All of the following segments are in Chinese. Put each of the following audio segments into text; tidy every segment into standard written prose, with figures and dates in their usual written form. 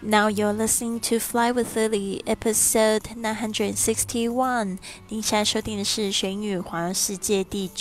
Now you're listening to Fly with Lily, episode 961. 您现在收听的是学语环游世界第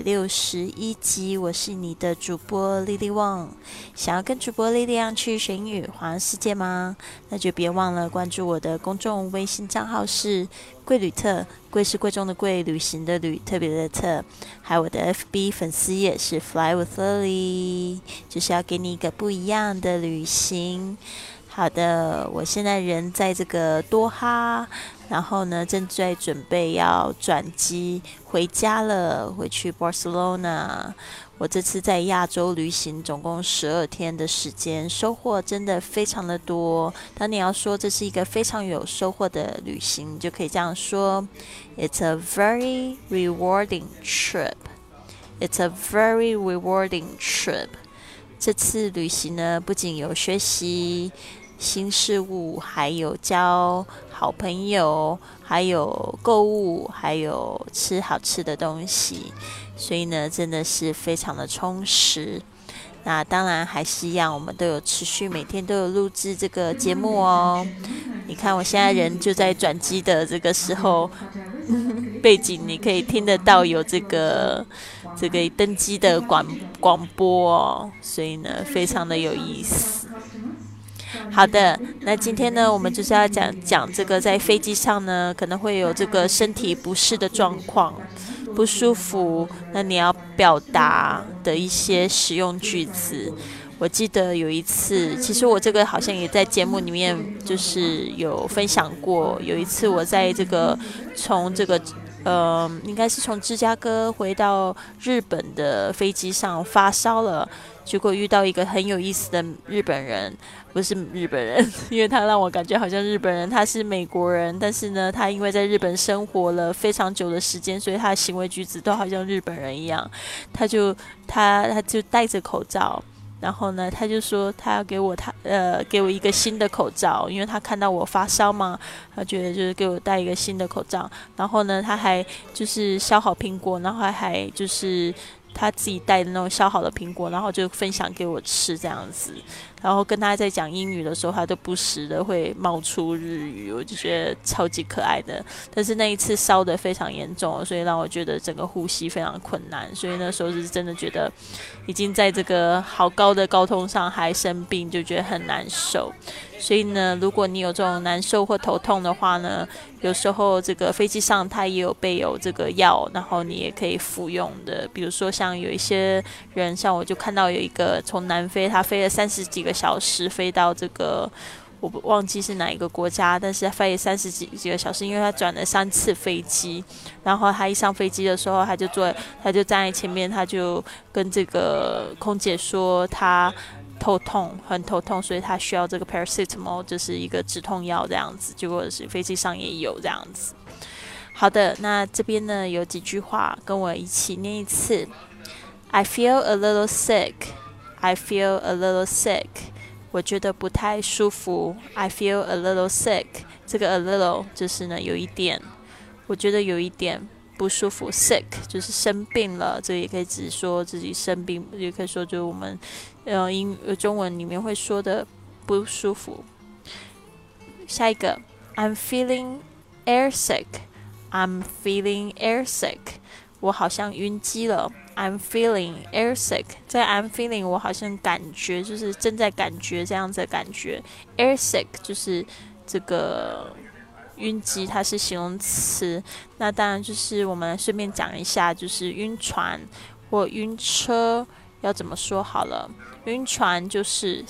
961集，我是你的主播 Lily Wang。想要跟主播莉莉安去学语环游世界吗？那就别忘了关注我的公众微信账号是贵旅特，贵是贵重的贵，旅行的旅，特别的特。还有我的 FB 粉丝页是 Fly with Lily， 就是要给你一个不一样的旅行。好的，我现在人在这个多哈，然后呢，正在准备要转机回家了，回去 Barcelona。我这次在亚洲旅行，总共12天的时间，收获真的非常的多。当你要说这是一个非常有收获的旅行，你就可以这样说 ：It's a very rewarding trip. It's a very rewarding trip. 这次旅行呢，不仅有学习新事物，还有交好朋友，还有购物，还有吃好吃的东西，所以呢，真的是非常的充实。那当然还是一样，我们都有持续每天都有录制这个节目哦。你看我现在人就在转机的这个时候，背景你可以听得到有这个登机的广播哦，所以呢，非常的有意思。好的，那今天呢，我们就是要讲这个在飞机上呢，可能会有这个身体不适的状况，不舒服，那你要表达的一些实用句子。我记得有一次，其实我这个好像也在节目里面就是有分享过。有一次我在这个从这个应该是从芝加哥回到日本的飞机上发烧了，结果遇到一个很有意思的日本人，不是日本人，因为他让我感觉好像日本人，他是美国人，但是呢，他因为在日本生活了非常久的时间，所以他的行为举止都好像日本人一样。他就戴着口罩。然后呢，他就说他要给我一个新的口罩，因为他看到我发烧嘛，他觉得就是给我戴一个新的口罩。然后呢，他还就是削好苹果，然后还就是他自己带的那种削好的苹果，然后就分享给我吃这样子。然后跟他在讲英语的时候，他都不时的会冒出日语，我就觉得超级可爱的。但是那一次烧得非常严重，所以让我觉得整个呼吸非常困难，所以那时候是真的觉得已经在这个好高的高通上还生病，就觉得很难受。所以呢，如果你有这种难受或头痛的话呢，有时候这个飞机上它也有备有这个药，然后你也可以服用的。比如说像有一些人，像我就看到有一个从南非，他飞了30几个小时飞到这个我忘记是哪一个国家，但是他飞了30几个小时，因为他转了3次飞机。然后他一上飞机的时候，他就站在前面，他就跟这个空姐说他很头痛，所以他需要这个 paracetamol， 就是一个止痛药这样子。结果是飞机上也有这样子。好的，那这边呢有几句话，跟我一起念一次。I feel a little sick. I feel a little sick. 我觉得不太舒服。I feel a little sick. 这个 a little 就是呢有一点，我觉得有一点不舒服。Sick 就是生病了，这个也可以只说自己生病，也可以说就是我们中文里面会说的不舒服。下一个 I'm feeling airsick. I'm feeling airsick. 我好像晕机了。I'm feeling airsick. 在 I'm feeling 我好像感觉就是正在感觉这样子的感觉。Airsick 就是这个晕机，它是形容词。那当然就是我们顺便讲一下，就是晕船或晕车要怎么说好了。晕船就是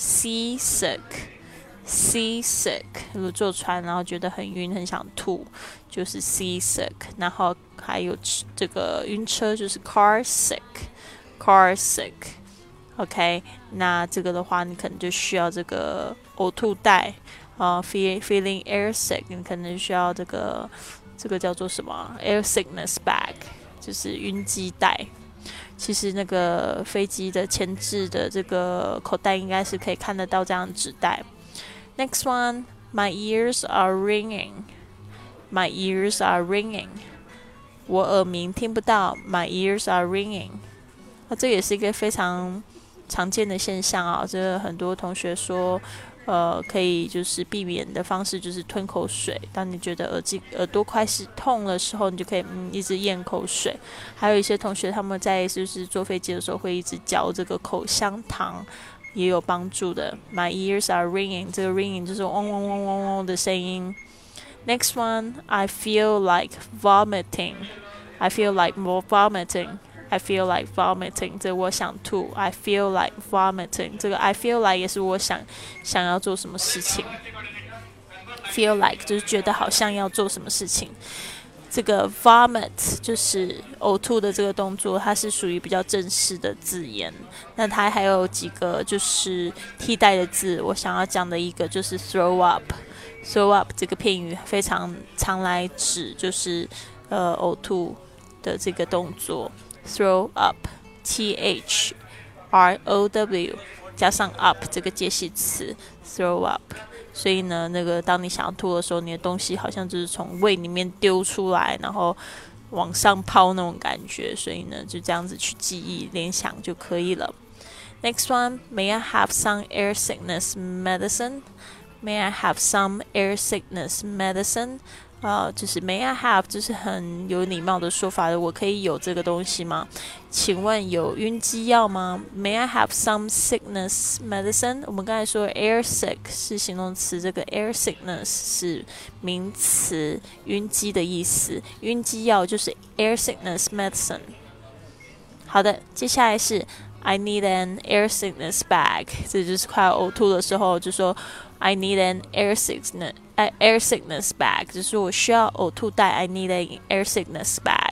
seasick。如果坐船然后觉得很晕很想吐，就是 seasick。然后还有这个晕车就是 car sick。 OK， 那这个的话你可能就需要这个呕吐袋feeling airsick， 你可能需要这个叫做什么 air sickness bag， 就是晕机袋。其实那个飞机的前置的这个口袋应该是可以看得到这样的纸袋。Next one, my ears are ringing. My ears are ringing. 我耳鸣听不到。My ears are ringing. 这也是一个非常常见的现象啊。这很多同学说， 可以就是避免的方式就是吞口水。当你觉得耳朵开始痛的时候，你就可以一直咽口水。还有一些同学他们在就是坐飞机的时候会一直嚼这个口香糖，也有帮助的。My ears are ringing， 这个 ringing 就是嗡嗡嗡嗡嗡的声音。Next one, I feel like vomiting. I feel like vomiting.I feel like vomiting， 这我想吐。I feel like vomiting， 这个 I feel like 也是我想要做什么事情。Feel like 就是觉得好像要做什么事情。这个 vomit 就是呕吐的这个动作，它是属于比较正式的字眼。那它还有几个就是替代的字，我想要讲的一个就是 throw up。throw up 这个片语非常常来指就是呕吐的这个动作。Throw up, T-H-R-O-W 加上 up 这个介系词 throw up， 所以呢，那个当你想要吐的时候，你的东西好像就是从胃里面丢出来，然后往上抛那种感觉，所以呢，就这样子去记忆联想就可以了。Next one, may I have some air sickness medicine? May I have some air sickness medicine?就是 May I have 就是很有礼貌的说法的，我可以有这个东西吗？请问有晕机药吗？ May I have some sickness medicine？ 我们刚才说 air sick 是形容词，这个 air sickness 是名词，晕机的意思。晕机药就是 air sickness medicine。好的，接下来是 I need an air sickness bag， 这就是快要嘔吐的时候就说I need an air sickness bag， 就是我需要呕吐袋。I need an air sickness bag.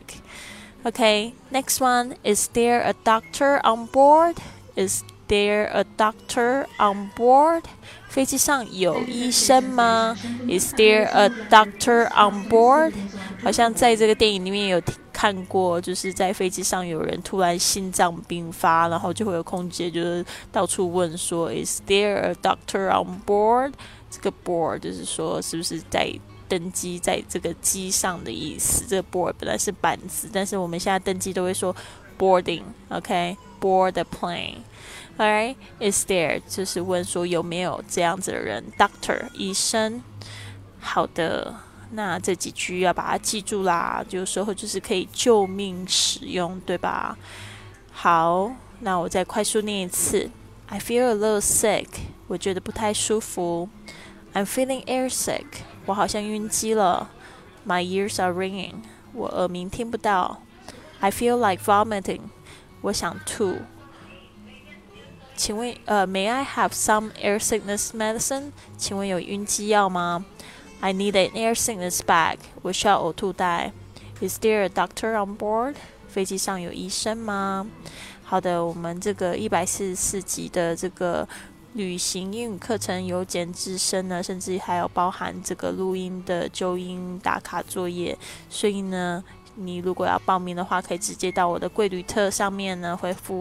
Okay, next one. Is there a doctor on board? Is there a doctor on board? 飞机上有医生吗？ Is there a doctor on board? 好像在这个电影里面有看过，就是在飞机上有人突然心脏病发，然后就会有空姐就是到处问说 Is there a doctor on board? 这个 board 就是说是不是在登机在这个机上的意思。这个 board 本来是板子，但是我们现在登机都会说 boarding， OK， board the plane。Alright, is there 就是问说有没有这样子的人。Doctor 医生。好的，那这几句要把它记住啦，有时候就是可以救命使用，对吧？好，那我再快速念一次。I feel a little sick， 我觉得不太舒服。I'm feeling airsick， 我好像晕机了。My ears are ringing， 我耳鸣听不到。I feel like vomiting， 我想吐。请问May I have some air sickness medicine？ 请问有晕机药吗？ I need an air sickness bag， 我需要呕吐袋。Is there a doctor on board？ 飞机上有医生吗？好的，我们这个144集的这个旅行英语课程由简至深呢，甚至还有包含这个录音的纠音打卡作业，所以呢你如果要报名的话，可以直接到我的贵旅特上面呢回复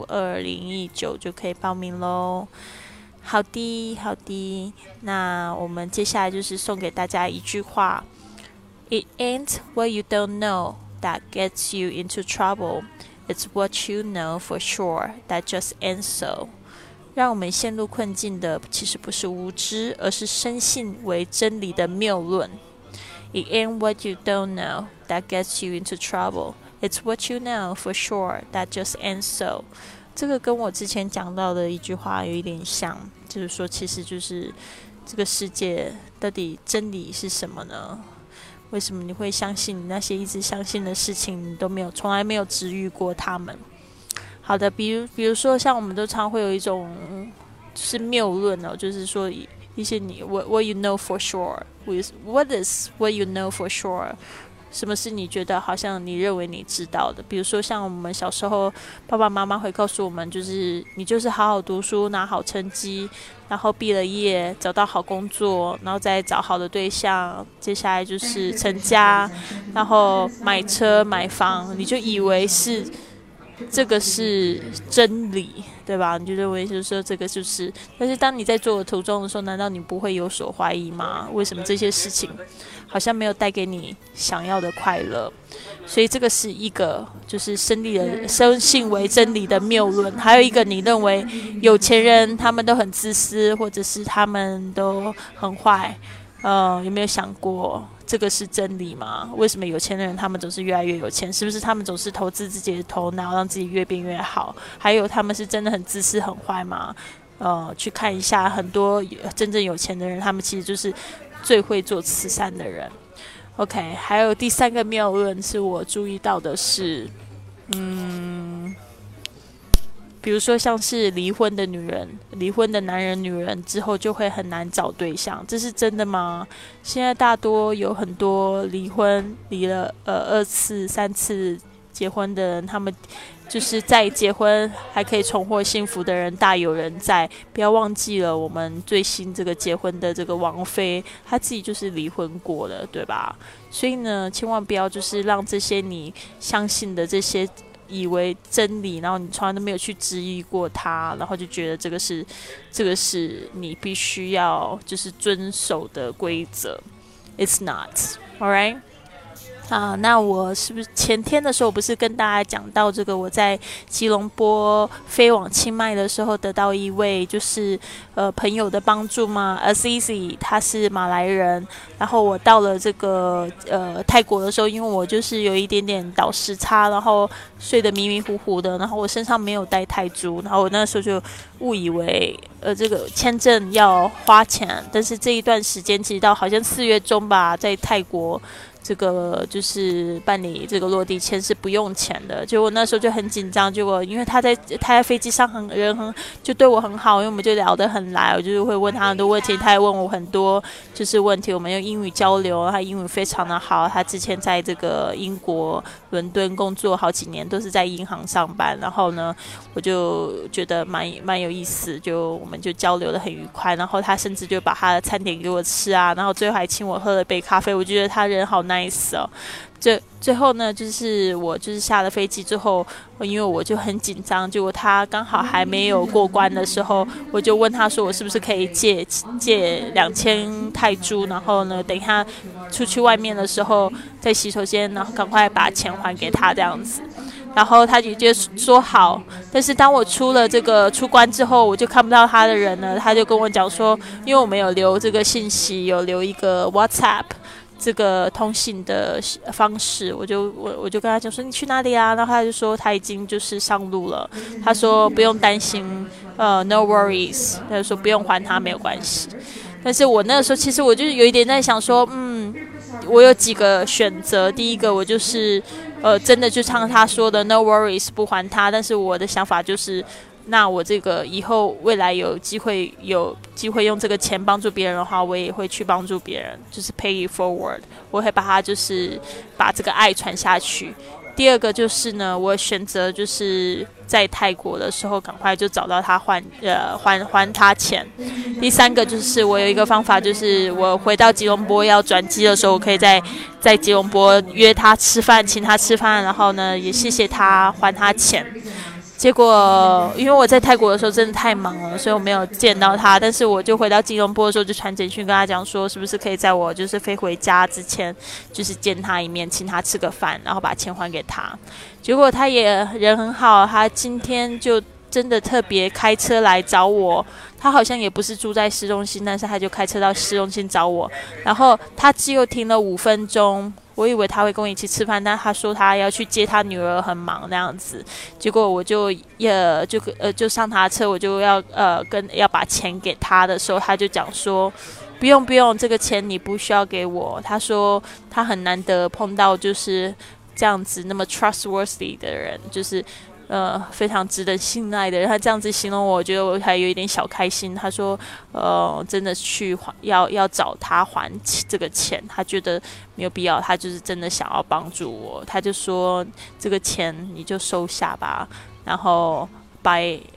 2019就可以报名咯。好的，好的，那我们接下来就是送给大家一句话 It ain't what you don't know that gets you into trouble, it's what you know for sure that just ends so。 让我们陷入困境的其实不是无知，而是深信为真理的谬论。It ain't what you don't know that gets you into trouble, it's what you know for sure that just ends so。 这个跟我之前讲到的一句话有一点像，就是说其实就是这个世界到底真理是什么呢？为什么你会相信你那些一直相信的事情，你都从来没有治愈过他们？好的，比如说像我们都常会有一种就是谬论哦，就是说一些你 what you know for sure， what is what you know for sure？ 什么是你觉得好像你认为你知道的？比如说像我们小时候，爸爸妈妈会告诉我们，就是你就是好好读书，拿好成绩，然后毕了业，找到好工作，然后再找好的对象，接下来就是成家，然后买车买房，你就以为是这个是真理，对吧？你就认为就是说这个就是，但是当你在做的途中的时候，难道你不会有所怀疑吗？为什么这些事情好像没有带给你想要的快乐？所以这个是一个就是生性为真理的谬论，还有一个你认为有钱人他们都很自私，或者是他们都很坏，有没有想过这个是真理吗？为什么有钱的人他们总是越来越有钱？是不是他们总是投资自己的头脑，让自己越变越好？还有他们是真的很自私很坏吗？去看一下很多真正有钱的人，他们其实就是最会做慈善的人。OK， 还有第三个谬论是我注意到的是，比如说像是离婚的女人、离婚的男人、女人之后就会很难找对象，这是真的吗？现在大多有很多离了2次、3次结婚的人，他们就是在结婚还可以重获幸福的人大有人在。不要忘记了，我们最新这个结婚的这个王妃，她自己就是离婚过了，对吧？所以呢，千万不要就是让这些你相信的这些以为真理，然后你从来都没有去质疑过它，然后就觉得这个是你必须要就是遵守的规则。It's not, all right? 那我是不是前天的时候不是跟大家讲到这个我在吉隆坡飞往清迈的时候得到一位就是朋友的帮助吗？ Azizi 他是马来人，然后我到了这个泰国的时候，因为我就是有一点点倒时差，然后睡得迷迷糊糊的，然后我身上没有带泰铢，然后我那时候就误以为这个签证要花钱，但是这一段时间其实到好像4月中吧，在泰国这个就是办理这个落地签是不用钱的，结果那时候就很紧张。结果因为他在飞机上就对我很好，因为我们就聊得很来，我就是会问他很多问题，他也问我很多就是问题，我们用英语交流，他英语非常的好。他之前在这个英国伦敦工作好几年，都是在银行上班。然后呢，我就觉得蛮有意思，我们就交流得很愉快。然后他甚至就把他的餐点给我吃啊，然后最后还请我喝了杯咖啡。我觉得他人好nice哦。最后呢，就是我就是下了飞机之后，因为我就很紧张，结果他刚好还没有过关的时候，我就问他说我是不是可以借2000泰铢，然后呢等一下出去外面的时候在洗手间，然后赶快把钱还给他这样子。然后他就说好，但是当我出了这个出关之后，我就看不到他的人了。他就跟我讲说，因为我们有留这个信息，有留一个 WhatsApp这个通信的方式，我就跟他讲说你去哪里啊？然后他就说他已经就是上路了，他说不用担心，no worries， 他就说不用还他没有关系。但是我那个时候其实我就有一点在想说，我有几个选择。第一个我就是真的就像他说的 no worries 不还他，但是我的想法就是那我这个以后未来有机会用这个钱帮助别人的话，我也会去帮助别人，就是 pay it forward， 我会把它就是把这个爱传下去。第二个就是呢，我选择就是在泰国的时候赶快就找到他还他钱。第三个就是我有一个方法，就是我回到吉隆坡要转机的时候，我可以在吉隆坡约他吃饭，请他吃饭，然后呢也谢谢他还他钱。结果因为我在泰国的时候真的太忙了，所以我没有见到他，但是我就回到吉隆坡的时候就传简讯跟他讲说，是不是可以在我就是飞回家之前就是见他一面，请他吃个饭，然后把钱还给他。结果他也人很好，他今天就真的特别开车来找我，他好像也不是住在市中心，但是他就开车到市中心找我，然后他只有停了5分钟，我以为他会跟我一起吃饭，但他说他要去接他女儿，很忙那样子。结果我就上他的车，我就要把钱给他的时候，他就讲说不用，这个钱你不需要给我。他说他很难得碰到就是这样子那么 trustworthy 的人，就是非常值得信赖的人。他这样子形容我觉得我还有一点小开心。他说真的去要找他还这个钱，他觉得没有必要，他就是真的想要帮助我。他就说这个钱你就收下吧，然后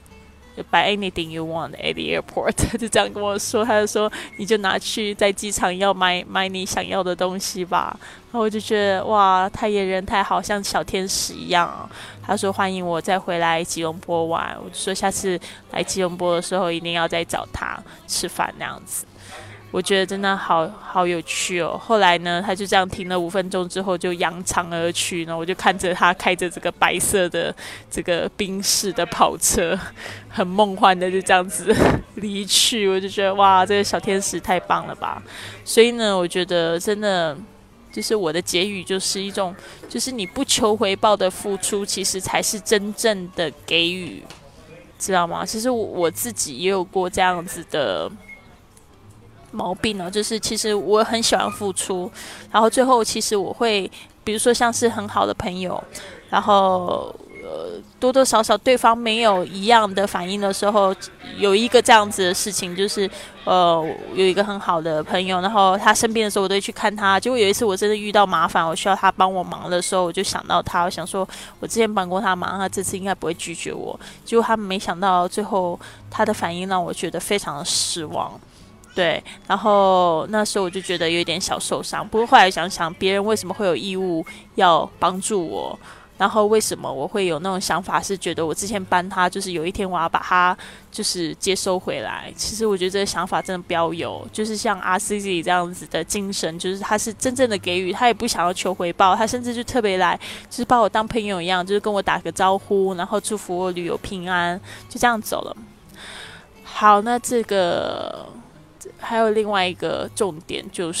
buy anything you want at the airport 就这样跟我说，他就说你就拿去在机场要买你想要的东西吧。然后我就觉得哇，他也人太好，像小天使一样。他说欢迎我再回来吉隆坡玩，我就说下次来吉隆坡的时候一定要再找他吃饭那样子。我觉得真的好有趣哦。后来呢，他就这样停了5分钟之后就扬长而去，然后我就看着他开着这个白色的这个宾士的跑车，很梦幻的就这样子离去。我就觉得哇，这个小天使太棒了吧。所以呢，我觉得真的就是我的结语就是一种，就是你不求回报的付出，其实才是真正的给予，知道吗？其实我自己也有过这样子的毛病哦，就是其实我很喜欢付出，然后最后其实我会，比如说像是很好的朋友，然后多多少少对方没有一样的反应的时候，有一个这样子的事情，就是有一个很好的朋友，然后他生病的时候，我都会去看他。结果有一次我真的遇到麻烦，我需要他帮我忙的时候，我就想到他，我想说我之前帮过他忙，他这次应该不会拒绝我。结果他没想到最后他的反应让我觉得非常的失望。对，然后那时候我就觉得有点小受伤。不过后来想想，别人为什么会有义务要帮助我？然后为什么我会有那种想法，是觉得我之前帮他，就是有一天我要把他就是接收回来。其实我觉得这个想法真的不要有，就是像 RCZ 这样子的精神，就是他是真正的给予，他也不想要求回报，他甚至就特别来，就是把我当朋友一样，就是跟我打个招呼，然后祝福我旅游平安，就这样走了。好，那这个还有另外一个重点就是，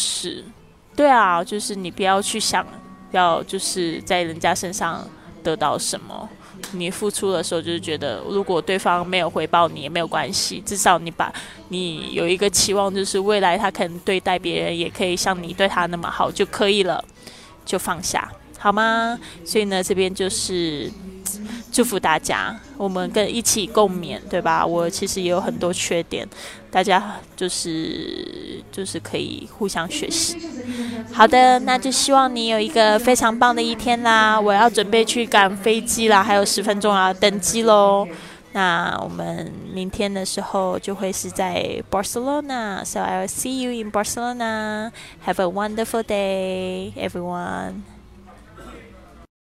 对啊，就是你不要去想要就是在人家身上得到什么，你付出的时候就是觉得如果对方没有回报你也没有关系，至少你有一个期望，就是未来他可能对待别人也可以像你对他那么好就可以了，就放下好吗？所以呢，这边就是祝福大家，我们一起共勉，对吧？我其实也有很多缺点，大家就是可以互相学习。好的，那就希望你有一个非常棒的一天啦！我要准备去赶飞机啦，还有10分钟要登机咯。那我们明天的时候就会是在 Barcelona, so I will see you in Barcelona. Have a wonderful day, everyone.